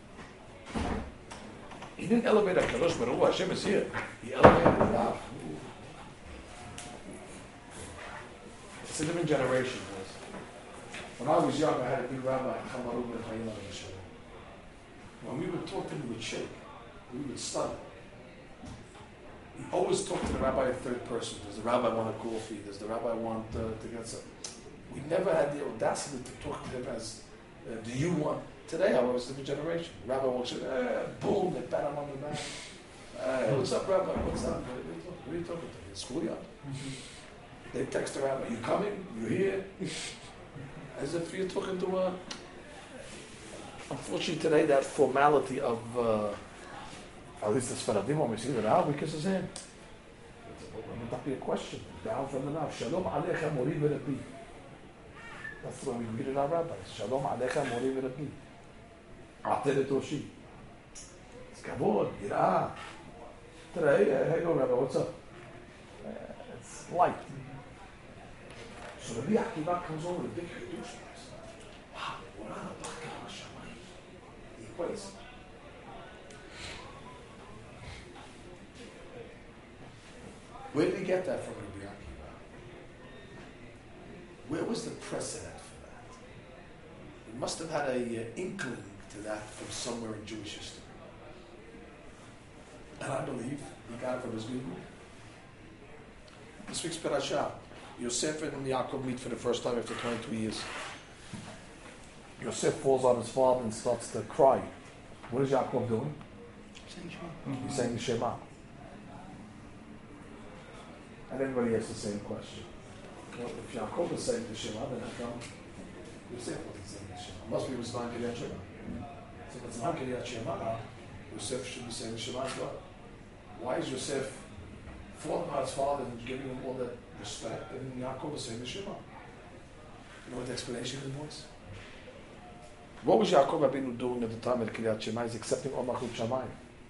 He didn't elevate HaKadosh Baruch Hu, Hashem is here. He elevated the Rav. It's a different generation, boys. When I was young, I had a big rabbi, Chamaru ben Chayil HaMishalim. When we would talk to him, we would shake. We would study. He always talked to the rabbi in third person. Does the rabbi want a coffee? Does the rabbi want uh, to get some? We never had the audacity to talk to him as, uh, do you want? Today, I was in the generation. The rabbi walks in, eh, boom, they pat him on the back. Hey, what's up, rabbi? What's up? What are you talking to? It's schoolyard. They text the rabbi, you coming? You here? As if you're talking to a... Unfortunately, today, that formality of... Uh, at least the Sfaradim when we see the Rav, we kiss his hand. It would not be a question. Down from the Rav. Shalom Alecha Mori V'Rabbi. That's the way we greeted our rabbis. Shalom Alecha Mori V'Rabbi. Ateret Roshi. It's kavod, yirah. Today, uh, hey, yo, Rabbi, what's up? Uh, it's light. So Rabbi Akiva comes over with a big Hiddush. Wow, what are the Baka Hashamayim? He equates. Where did he get that from, Rabbi Akiva? was the precedent for that? He must have had a uh, inkling to that from somewhere in Jewish history. And I believe he got it from his Guru. This week's parasha, Yosef and Yaakov meet for the first time after twenty-two years. Yosef falls on his father and starts to cry. What is Yaakov doing? Saying Shema. Mm-hmm. He's saying Shema. And everybody asks the same question. Well, if Yaakov is saying the Shema, then how come Yosef wasn't saying the Shema? Must be Rizvan Kiryat Shema. So if it's not Kiryat Shema, Yosef should be saying the Shema as well. Why is Yosef falling on his father and giving him all that respect, and Yaakov is saying the Shema? You know what the explanation is, boys? What was Yaakov Abinu doing at the time of Kiryat Shema? He's accepting Or Malchut Shamayim.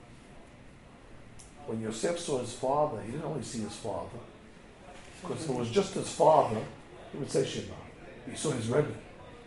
When Yosef saw his father, he didn't only see his father, because if it was just his father, he would say Shema. He saw his Rebbe.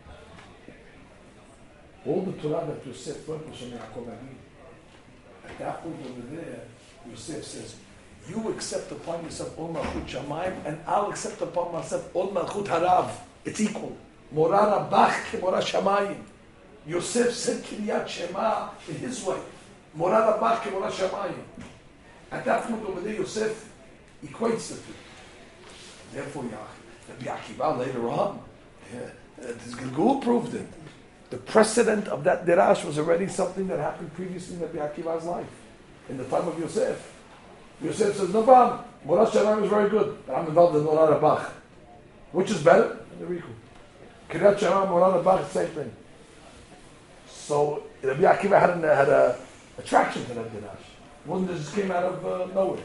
All the Torah that Yosef learned was from Yaakov Abinu. At that point over there, Yosef says, you accept upon yourself Or Malchut Shamayim, and I'll accept upon myself Or Malchut Harav. It's equal. Morah Rabach ke Morah Shamayim. Yosef said Kiryat Shema in his way. Morah Rabach ke Morah Shamayim. At that point over there, Yosef equates the two. Therefore, Rabbi Akiva later on, yeah, this Gilgul proved it. The precedent of that derash was already something that happened previously in Rabbi Akiva's life, in the time of Yosef. Yosef says, no problem, Morah Shamayim is very good, but I'm involved in Morah Rabach. Which is better? The Riku. Kiryat Shema, Morah Rabach, same thing. So Rabbi Akiva had, an, had a attraction to that derash. It wasn't just came out of uh, nowhere.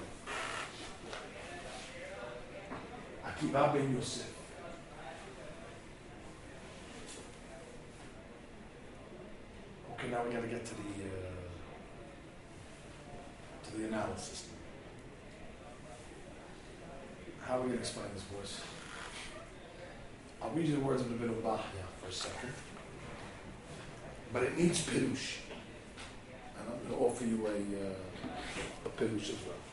Akiva ben Yosef. Okay, now we got to get to the uh, to the analysis. How are we going to explain this, boys? I'll read you the words of the Bit of Bachya for a second. But it needs Pirush. And I'm going to offer you a, uh, a Pirush as well.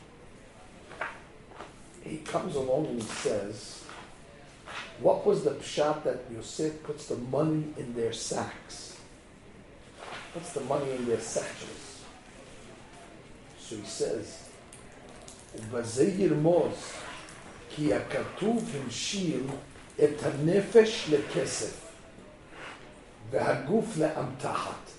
He comes along and he says, what was the pshat that Yosef puts the money in their sacks? Puts the money in their satchels. So he says, ובזה ירמוז, כי הכתוב המשיל את הנפש לכסף, והגוף לאמתחת.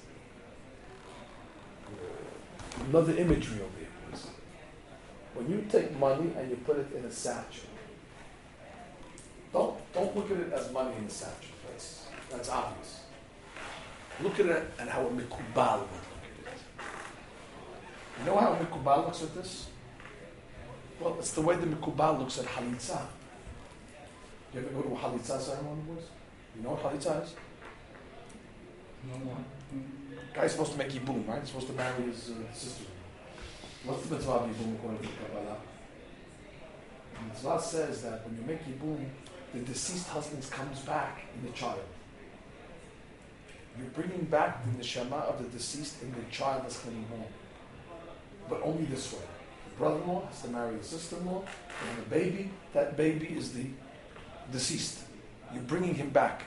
Another imagery over here. When you take money and you put it in a satchel, don't, don't look at it as money in a satchel. That's, that's obvious. Look at it and how a mikubal would look at it. You know how a mikubal looks at this? Well, it's the way the mikubal looks at halitza. You ever go to a halitza ceremony, boys? You know what halitza is? No one. Guy's supposed to make yibum, right? He's supposed to marry his uh, sister. What's the mitzvah of yibum according to the Kabbalah? The mitzvah says that when you make yibum, the deceased husband comes back in the child. You're bringing back the neshama of the deceased in the child that's coming home. But only this way. The brother-in-law has to marry the sister-in-law, and the baby, that baby is the deceased. You're bringing him back.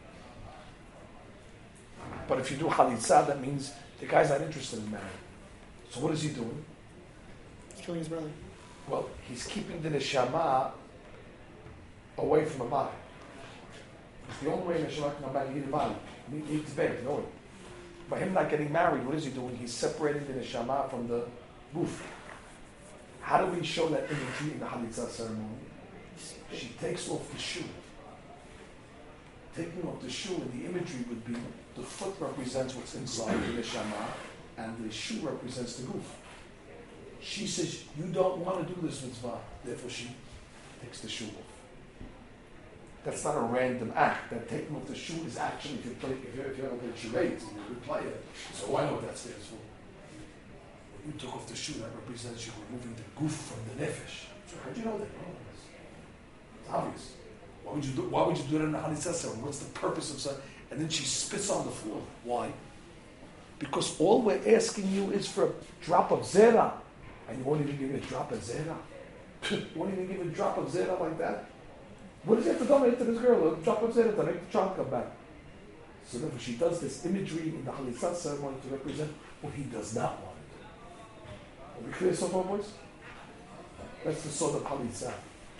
But if you do halitza, that means the guy's not interested in marrying. So what is he doing? He's killing his brother. Well, he's keeping the neshama away from a body. It's the only way neshama can come back and eat a body. He eats bad, no way. By him not getting married, what is he doing? He's separating the neshama from the roof. How do we show that imagery in the halitza ceremony? She takes off the shoe. Taking off the shoe, and the imagery would be the foot represents what's inside the neshama, and the shoe represents the goof. She says, you don't want to do this mitzvah, therefore she takes the shoe off. That's not a random act. That taking off the shoe is actually, if you play, if you if you ever play charades, and you're a good player, so I know what that stands for. When you took off the shoe, that represents you removing the goof from the nefesh. So how'd you know that? Oh, it's, it's obvious. Why would you do? Why would you do it in the halitza ceremony? What's the purpose of such? And then she spits on the floor. Why? Because all we're asking you is for a drop of zera, and you won't even give me a drop of zera. You won't even give a drop of zera like that. What does he have to donate to this girl? The chocolate zera to make the child come back. So therefore she does this imagery in the Halitzah ceremony to represent what he does not want to do. Are we clear so far, boys? That's the sort of Halitzah.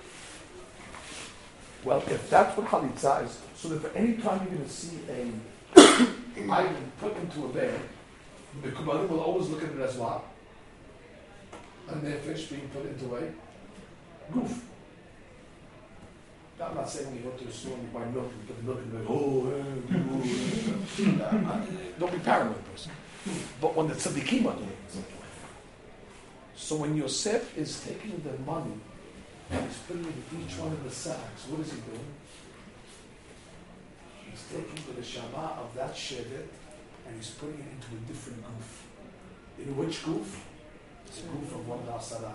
Well, if that's what Halitzah is, so that for any time you're going to see a item put into a bag, the Kubbalim will always look at it as what? A nefesh being put into a goof. Now, I'm not saying when you go to the store and you buy milk and you put the milk in the bag, oh, eh, oh, eh. Don't be paranoid, person. But when the tzaddikim are doing it, so when Yosef is taking the money and he's putting it in each one of the sacks, what is he doing? He's taking the neshama of that shevet and he's putting it into a different goof. In which goof? It's a goof of one Asara.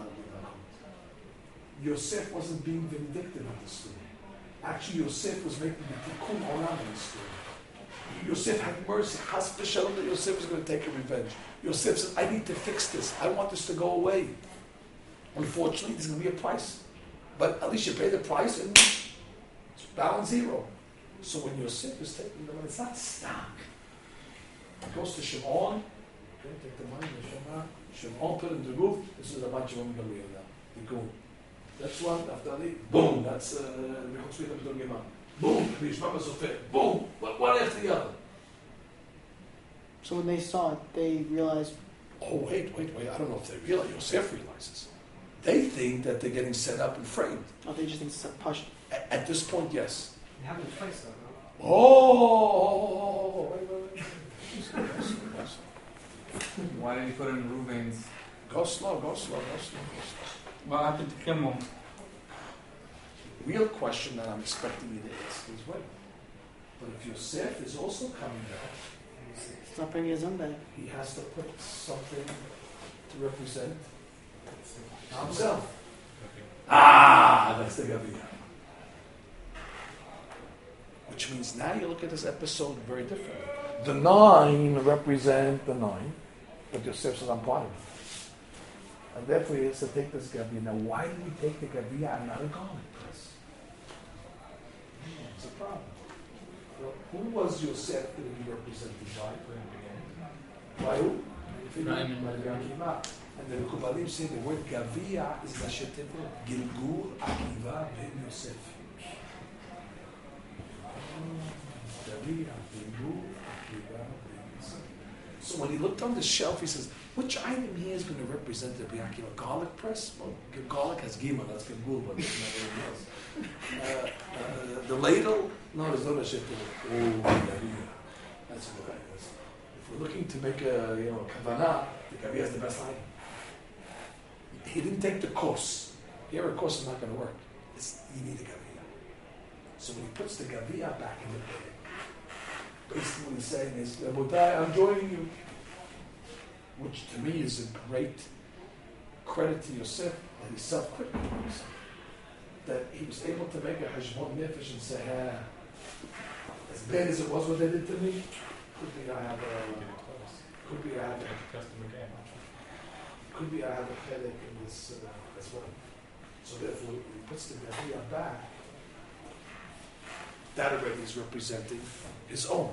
Yosef wasn't being vindictive in the story. Actually, Yosef was making the tikkun olam in the story. Yosef had mercy. Chas v'shalom that Yosef was going to take a revenge. Yosef said, I need to fix this. I want this to go away. Unfortunately, there's going to be a price. But at least you pay the price and it's balance zero. So when Yosef is taking the money, it's not stock. It goes to Shimon. Okay, take the money to Shimon. Shimon put it in the roof. This is a bunch of them going to be the goon. That's one. After that, boom. That's uh, boom. Boom. One one after the other. So when they saw it, they realized. Oh wait, wait, wait! I don't know if they realize. Yosef realizes. They think that they're getting set up and framed. Oh, they just think it's a push. At, at this point, yes. You have a place though. Oh! Wait, wait, wait. Why did you put in Reuven's? Go slow, go slow, go slow, go slow. What happened to Kimmel? Real question that I'm expecting you to ask is when. But if Yosef is also coming back, He's not bringing his own bag. he has to put something to represent himself. Ah, that's the Gaviyah. Which means now you look at this episode very differently. The nine represent the nine, but Yosef says, I'm part of it. And therefore he has to take this Gaviyah. Now, why did he take the Gaviyah and not a garlic press? It's a problem. Well, who was Yosef going to be represented by? By who? By Akiva. And the Kubalim say the word Gaviyah is Lashetevo, Gilgur, Akiva, Ben Yosef. Gaviyah, Gilgur, Akiva, Ben Yosef. So when he looked on the shelf, he says, which item here is going to represent the Akiva? Garlic press? Well, garlic has Gima, that's Gilgur, but it's not anything else. Uh, uh, the ladle? No, there's no Lashetevo. Oh, Gaviyah. That's what that is. If we're looking to make a, you know, kavanah, the Gaviyah is the best item. He didn't take the course. Here, a course is not going to work. It's, you need a Gaviyah. So when he puts the Gaviyah back in the bag, basically what he's saying is, Rabotai, I'm joining you. Which to me is a great credit to Yosef that he's self-critical. That he was able to make a hashbon nefesh and say, ah, as bad as it was what they did to me, could be I have a, could be I have a, could be I have a headache in this uh, as well. So therefore, when he puts the Gaviyah back, that already is representing his own.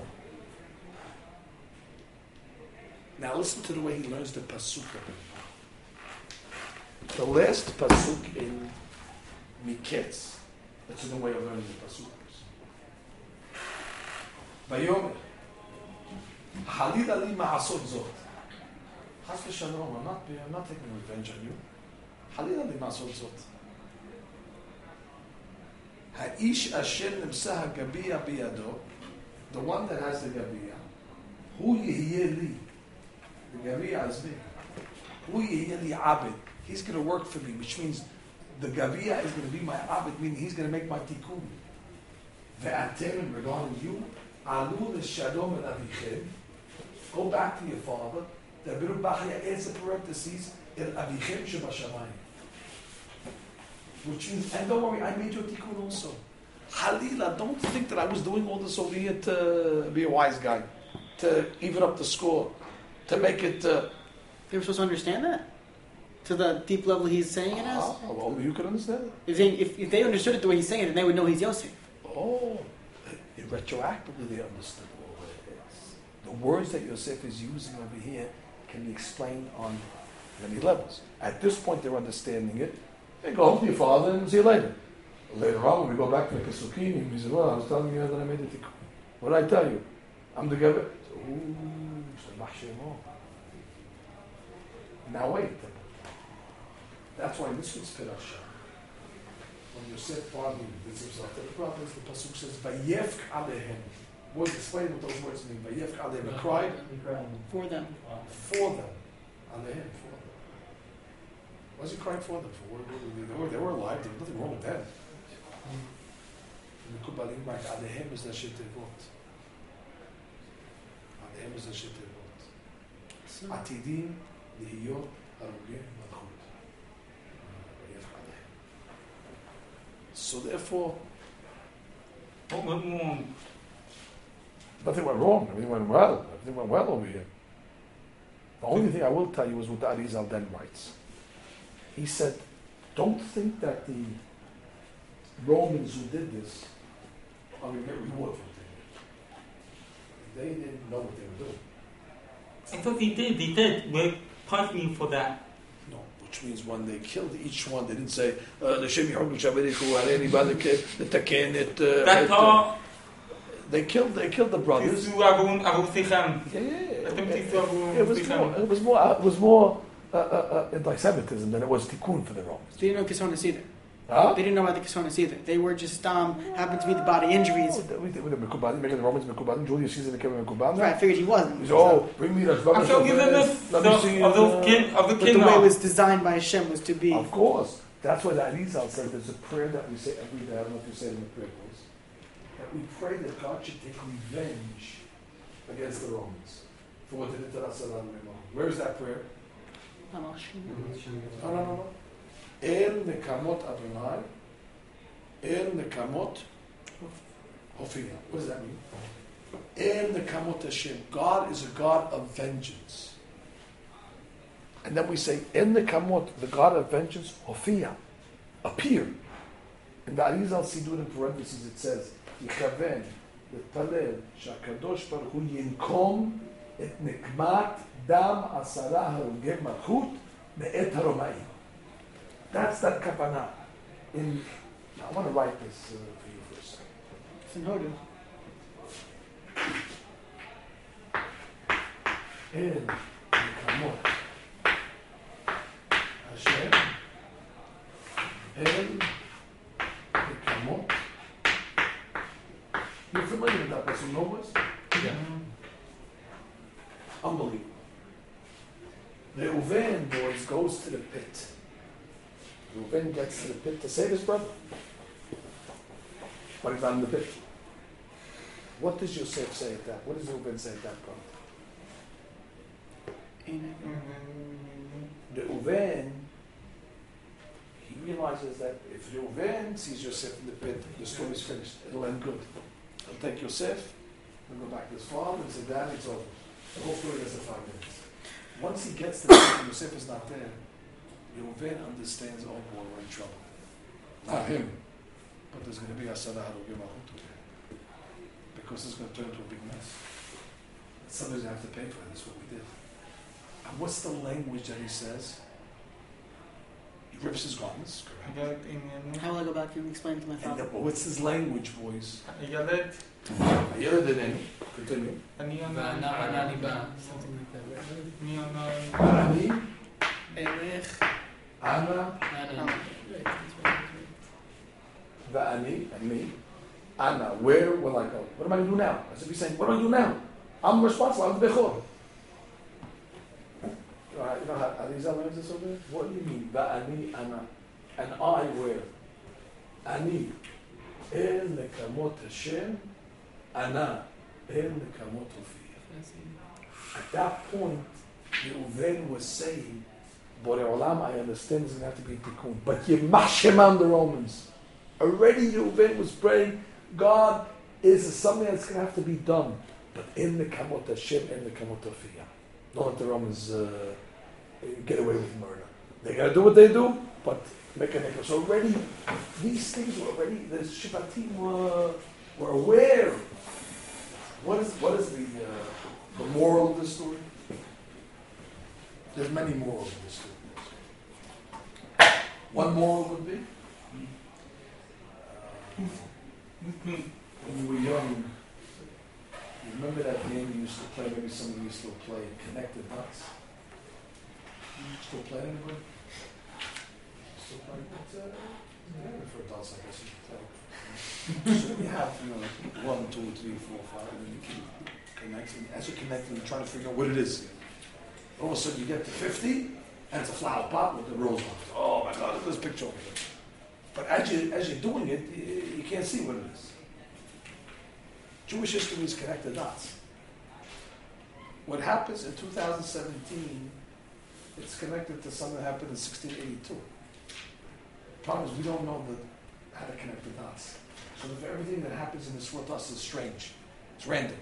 Now listen to the way he learns the pasuk. The last pasuk in Miketz, that's a new way of learning the pasuk. Vayomer, Halil ali ma'asot zot. Chas v'shalom, I'm not, I'm not taking revenge on you. Halil ali ma'asot zot. Ha'ish asher nimsa ha'gabiyah biyado, the one that has the Gaviyah, hu yihiyeh li. The Gaviyah is me. Hu yihiyeh li abed. He's going to work for me, which means the Gaviyah is going to be my abed, meaning he's going to make my tikkun. Ve'atem, regarding you, alu l'shalom el avichem. Go back to your father. The Abiru Bachya adds the parentheses, el avichem shebashamayim. Which means, and don't worry, I made your tikkun also. Halila, don't think that I was doing all this over here to be a wise guy, to even up the score, to make it. Uh, They were supposed to understand that? to the deep level he's saying it as? Ah, well, only you can understand it. If they, if, if they understood it the way he's saying it, then they would know he's Yosef. Oh, retroactively they understood all that it is. The words that Yosef is using over here can be explained on many levels. At this point, they're understanding it. They go home to your father and see you later. Later on, when we go back to the Pesukim, he says, well, I was telling you that I made it. What did I tell you? I'm the Gabbat. Ooh, now wait. That's why this was Pirasha. When Yosef bargained with himself, the problem is the Pasuk says, Vayefk alehem. What explain what those words mean? Vayefk alehem. He cried For them. for them. Alehem, for them. Why was he crying for them? For what, what, they, were, they were alive, there was nothing wrong with them. And the Kubbalim write, Alehem is Rashet Tevot. Alehem is Rashet Tevot. Atidim lihiyot harugim malchut. So therefore, What went wrong? nothing went wrong. Everything went well. Everything went well over here. The only thing I will tell you is what the Arizal then writes. He said, don't think that the Romans who did this are going to get reward for it. They didn't know what they were doing. I thought they did. They did. We're punishing you for that. No, which means when they killed each one, they didn't say, "L'shem yihog l'shaverichu hareni balike l'takenet." That all. They killed. They killed the brothers. Tisu avun avusichem. Yeah, yeah, yeah. Let them It, tisu avun it was more. It was more. Uh, it was more uh, uh, uh, anti-Semitism than it was tikkun for the Romans. They didn't know Kisonis either. Huh? They didn't know about the Kisonis either. They were just, um, happened to be the body injuries. Oh, we did with the Mekubalim, making the Romans Mekubalim. Julius Caesar became a Mekubalim. Right, I figured he wasn't. He said, "Oh, bring me the I'm showing you the list Let me see of it, uh, those kin of the But the kin. way it was designed by Hashem was to be. Of course. That's why the Arizal said there's a prayer that we say every day. I don't know if you say it in the prayer books. That we pray that God should take revenge against the Romans for what they did to us. Where is that prayer? No, no, no, no. El Nekamot Adonai. El Nekamot Hophia. What does that mean? El Nekamot Hashem. God is a God of vengeance. And then we say, El Nekamot, the God of vengeance, Hophia, appear. In the Arizal Sidur in parentheses it says, Yichaven, L'talel, Shakadosh Baruch Hu Yinkom et Nikmat Dam Asara Harugim Malchut Me'et HaRomaim. That's that kavanah. In, I want to write this uh, for you for a second. It's in Hodu. El Nekamot Hashem El Nekamot. You're familiar with that person, no was? Yeah. Unbelievable. Reuven, boys, goes to the pit. Reuven gets to the pit to save his brother. But he's not in the pit. What does Yosef say at that? What does Reuven say at that point? Reuven, he realizes that if Reuven sees Yosef in the pit, the story's finished. It'll end good. He'll take Yosef and go back to his father and say, Dad, it's over. The whole story is in five minutes. Once he gets to the pit and Yosef is not there, Reuven understands, oh boy, we're in trouble. Not him, but there's going to be a Asara Harugim Malchut here. Because it's going to turn into a big mess. Somebody's going to have to pay for it. That's what we did. And what's the language that he says? He rips his garments, correct? How will I go back and explain to my And father? the, what's his language, boys? Yalet. Continue. Continue. Ani Something ana. like that. Ani ana. Ani, Erech. Ana, Va'ani, and me. Ana, where will I go? What am I going to do now? As if he's saying, what do I do now? I'm responsible. I'm the Bechor. You know how, you know how Arizal learns this over there? What do you mean? Va'ani, Ana. And I where? Ani. El nekamot Hashem. Ana. El nekamot Hophia. At that point, Reuven was saying, Borei Olam, I understand there's going to have to be tikkun. But Yemachem on the Romans. Already Reuven was praying, God is something that's going to have to be done. But in the Kamot Hashem, in the Kamot Hophia. Don't let the Romans uh, get away with murder. They gotta do what they do, but make a necklace. So already, these things were already, the Shibbatim were, were aware. What is, what is the, uh, the moral of this story? There's many morals in this story. One moral would be, uh, when you were young, you remember that game you used to play, maybe some of you still play, Connected Dots? You still play anybody? Still play? But, uh, yeah, for adults, I guess you can play. So you have, you know, one, two, three, four, five, and then you keep connecting. As you're connecting, you're trying to figure out what it is. All of a sudden you get to fifty, and it's a flower pot with the rose on it. Oh my God, look at this picture over here. But as, you, as you're doing it, you, you can't see what it is. Jewish history is connected dots. What happens in two thousand seventeen, it's connected to something that happened in sixteen eighty-two. The problem is we don't know the, how to connect the dots. So if everything that happens in this world to us is strange, it's random.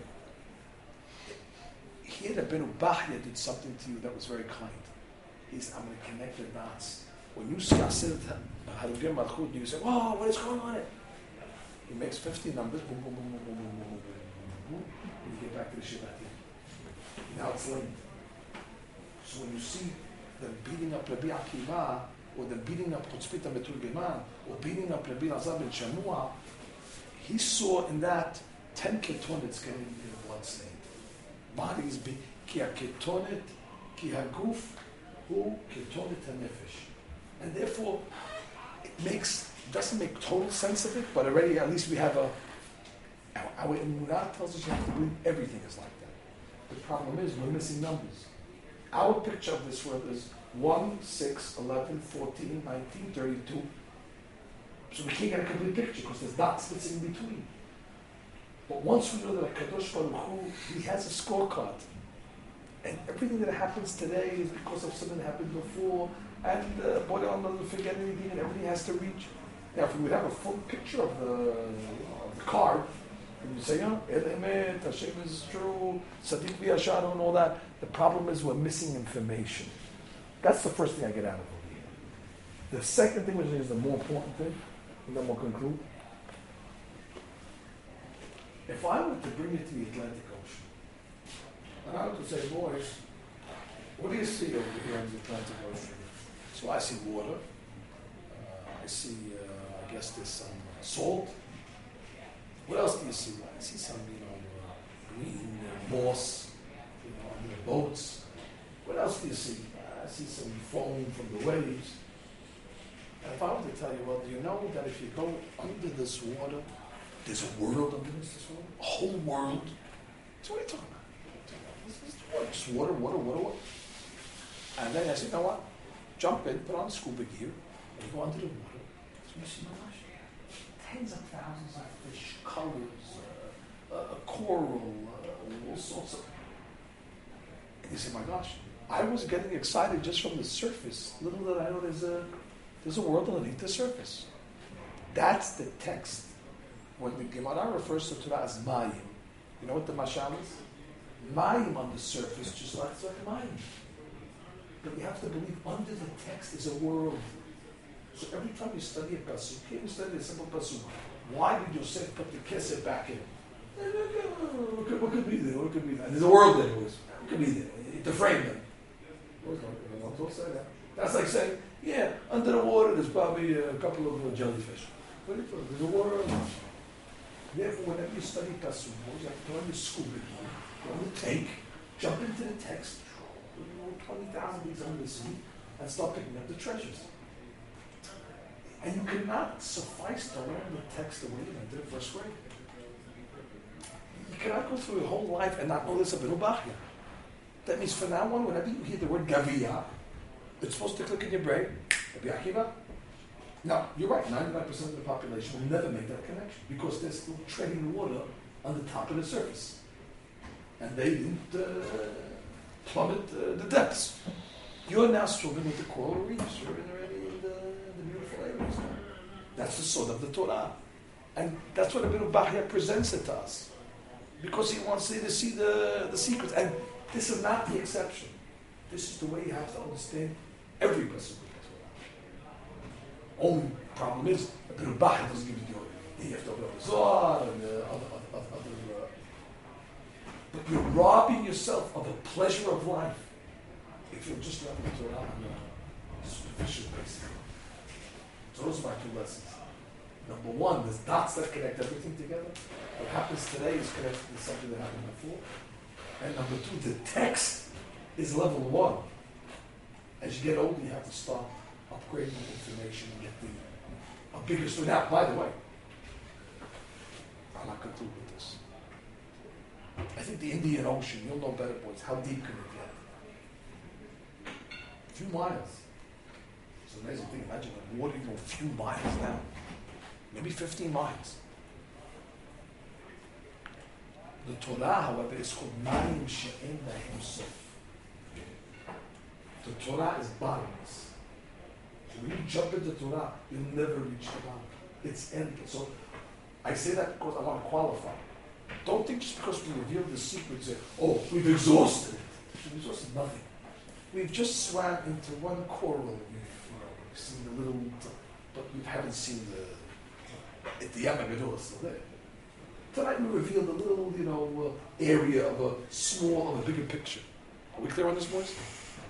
Here, the Benu Bachya did something to you that was very kind. He said, I'm going to connect the dots. When you see Asid Harugim Malchut, you say, oh, what is going on here? He makes fifty numbers, boom, boom, boom, boom, boom, boom, boom, boom, boom, boom, and you get back to the Shabbatim. Now it's linked. So when you see them beating up Rabbi Akiva, or them beating up Chutzpita Meturgeman, or beating up Rabbi Lazar ben Shamua, he saw in that ten ketonets getting in blood stain. Bodies be ki ha-ketonet, ki ha-guf, hu ketonet ha-nefesh. And therefore, it makes, doesn't make total sense of it, but already at least we have a, our, our Emunah tells us you have to believe everything is like that. The problem is we're missing numbers. Our picture of this world is one, six, eleven, fourteen, nineteen, thirty-two. So we can't get a complete picture because there's dots that's in between. But once we know that Kadosh Baruch Hu, he has a scorecard. And everything that happens today is because of something that happened before. And uh, Boreolam doesn't forget anything and everything has to reach. Now, if we would have a full picture of the, you know, of the card, and you say, oh, El Emet, Hashem is true, Sadiq V'Yashar, and all that, the problem is we're missing information. That's the first thing I get out of over here. The second thing, which is the more important thing, and then we'll conclude. If I were to bring it to the Atlantic Ocean, and I were to say, boys, what do you see over here in the Atlantic Ocean? So I see water. Uh, I see, uh, I guess there's some uh, salt. What else do you see? I see some, you know, uh, green uh, moss, you know, on the boats. What else do you see? I see some foam from the waves. And if I were to tell you, well, do you know that if you go under this water, there's a world under this, this water? A whole world? So what are you talking about? This is water, just water, water, water, water. And then I said, you know what? Jump in, put on scuba gear, and you go under the water. So you see, my gosh, tens of thousands of fish, colors, uh, uh, coral, uh, all sorts of. And you say, my gosh, I was getting excited just from the surface. Little did I know there's a there's a world underneath the surface. That's the text. When the Gemara refers to Torah as Mayim, you know what the mashal is? Mayim on the surface, just like it's like Mayim. But you have to believe under the text is a world. So every time you study a pasuk, you can't study a simple pasuk. Why did Yosef put the kesef back in? What could, what could be there? What could be there? And there's a world there. What could be there? To frame them. Don't say that. That's like saying, yeah, under the water there's probably a couple of jellyfish. But there's a world. Therefore, whenever you study pasuk, you have to learn the scuba gear, go on the tank, jump into the text, you know, twenty thousand leagues under the sea, and start picking up the treasures. And you cannot suffice to learn the text the way you learned it in first grade. You cannot go through your whole life and not know this about Bachya. That means from now on, whenever you hear the word Gaviyah, it's supposed to click in your brain. Rabbi Akiva? No, you're right. ninety-nine percent of the population will never make that connection because they're still treading water on the top of the surface. And they didn't uh, plummet uh, the depths. You're now swimming with the coral reefs. You're already in the, the beautiful areas now. That's the sword of the Torah. And that's what Rabbeinu Bachya presents it to us. Because he wants you to see the, the secrets. And this is not the exception. This is the way you have to understand every pasuk. Only problem is, a bit of Bach doesn't give you the, you have to open up the Zohar and the other, other, other, other uh, but you're robbing yourself of a pleasure of life if you're just learning the Torah on a superficial basis. So those are my two lessons. Number one, there's dots that connect everything together. What happens today is connected to something that happened before. And number two, the text is level one. As you get older, you have to start upgrading the information and get the a bigger story. Now, by the way, I'll not conclude with this. I think the Indian Ocean, you'll know better, boys, how deep can it get? A few miles. It's an amazing thing. Imagine the water can go a few miles down. Maybe fifteen miles. The Torah, however, is called Mayim She'en Lahem Sof. The Torah is bottomless. So when you jump into Torah, you'll never reach the bottom. It's endless. So I say that because I want to qualify. Don't think just because we reveal the secret, say, oh, we've exhausted it. We've exhausted nothing. We've just swam into one coral. We've, you know, we've seen the little, but we haven't seen the, the Yamagadol is still there. Tonight we revealed a little, you know, uh, area of a small, of a bigger picture. Are we clear on this, boys?